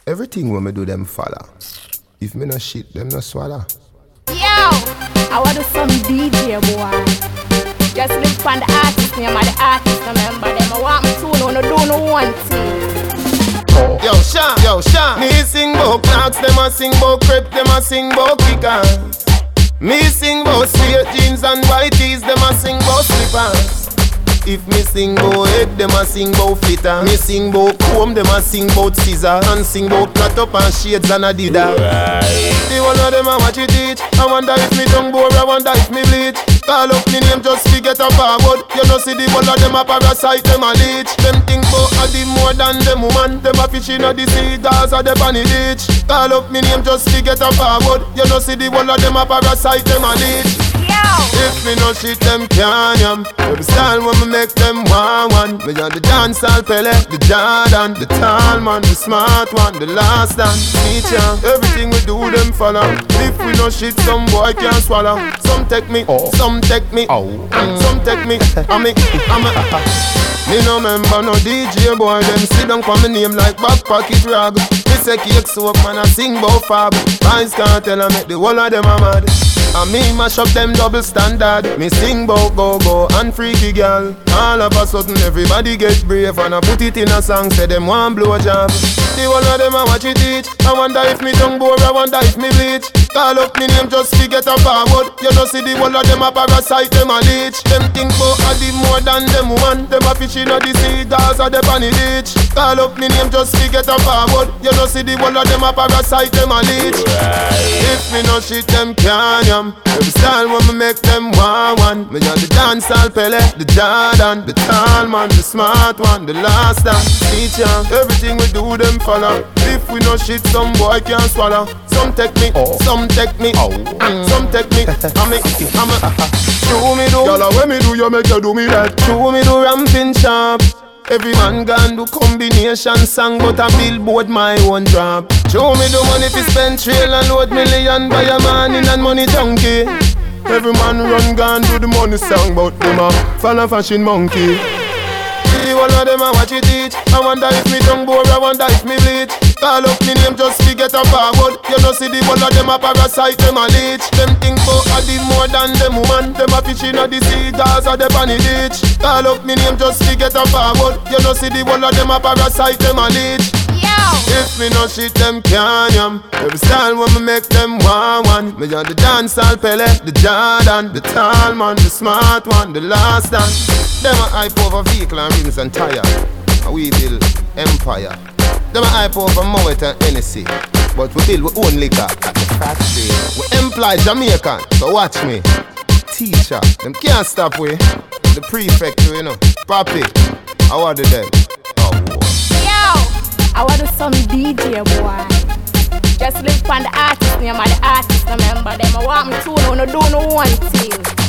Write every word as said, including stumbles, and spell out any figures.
Everything when me do them follow. If me no shit, them no swallow. Yo, I want to some D J boy. Just look on the artist name of the artist, remember them. I want me to know, no do no one thing. Yo, Sean, yo, Sean. Me sing bout clocks, them a sing bout crepe, them a sing bout kickers. Me sing bout straight jeans and white tees, them a sing bout slippers. If me sing bout head, them a sing bout flitter. Me sing bout comb, them a sing bout scissor. And sing bout plait up and shades and Adidas. Right. The one of them a watch it teach. I wonder if me tongue bore, I wonder if me bleach. Call up me name just to get a forward. You know see the one of them a parasite, them a leech. Them think bout a the more than them woman. Them a fish in the sea, Gaza, the bunny ditch. Call up me name just to get a forward. You know see the one of them a parasite, them a leech. If me no shit, them can't yam. Every style when me make them one one. Me on the dancehall Pele, the Jordan, the tall man, the smart one, the last dance teacher. Everything we do, them follow. If we no shit, some boy can't swallow. Some take me, oh. some take me, oh. mm. some take me. I me, I me. Me no member no D J boy. Them sit down for me name like back pocket rag. Me say cake soap man, I sing bout fab. Boys can't tell I make the whole of them a mad. And me mash up them double standard. Me sing bout go-go and freaky girl. All of a sudden everybody get brave. And I put it in a song, say them one blow job. The one of them I watch it teach. I wonder if me tongue bore, I wonder if me bleach. Call up me name just to get a forward. You know see the one of them a parasite, them a leech. Them think bout a the more than them woman. Them a fish in the sea, Gaza, the bunny ditch. Call up me name just to get a forward. You know see the one of them a parasite, them a leech. If me no shit, them can't yam. Every style when me make them one one. Me on the dancehall Pele, the Jordan, the tall man, the smart one, the last dance teacher. Everything we do, them follow. If we no shit, some boy can't swallow. Some take me, oh. some take me, oh. mm. some take me. I me, I me. Show me do, y'all when me do, you make you do me right. Show me do ramping sharp. Every man can do combination song, but a billboard my own drop. Show me the money fi spend trail and load million by a man in and money junkie. Every man run gun do the money song, but them a follow fashion monkey. See one of them a watch it teach. I wonder if me tongue bore, I wonder if me bleach. Call up me name just to get a forward. You know see the one of them a parasite, them a leech. Them think bout a the more than them woman. Them a fish in the sea, Gaza, the bunny ditch. Call up me name just to get a forward. You know see the one of them a parasite, them a leech. If me no shit, them can't yam. Every style when me make them one one. Me on the dancehall Pele, the Jordan, the tall man, the smart one, the last dance. Them a hype over vehicle and rings and tire. And we build empire. Them a hype over Moet and Hennessy. But we build we own liquor at the factory. We employ Jamaican, so watch me. Teacher, them can't stop we. The prefect, you know. Papi, how are them? Oh, boy. I want to some D J boy. Just look on the artist name of the artist, remember them. I want me to know, no do no one thing.